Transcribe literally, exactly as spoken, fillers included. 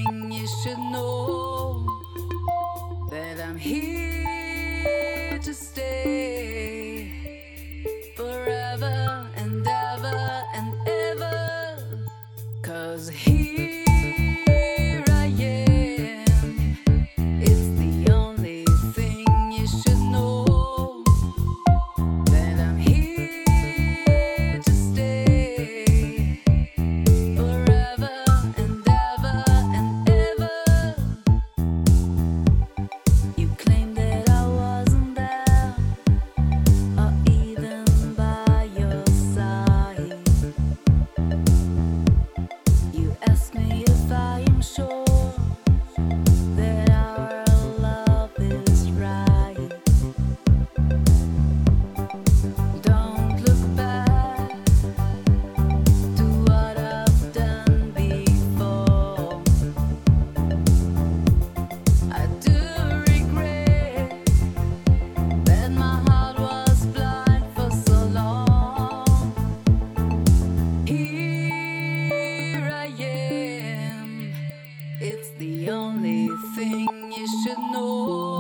thing you should know, that I'm here to stay forever and ever and ever. 'Cause here I am. It's the only thing you should know, that I'm here to stay forever and ever and ever. You claim that I wasn't there, or even by your side. You ask me if I am sure that our love is right. Don't look back to what I've done before. I do regret that my heart was blind for so long. Here I am. It's the only thing you should know.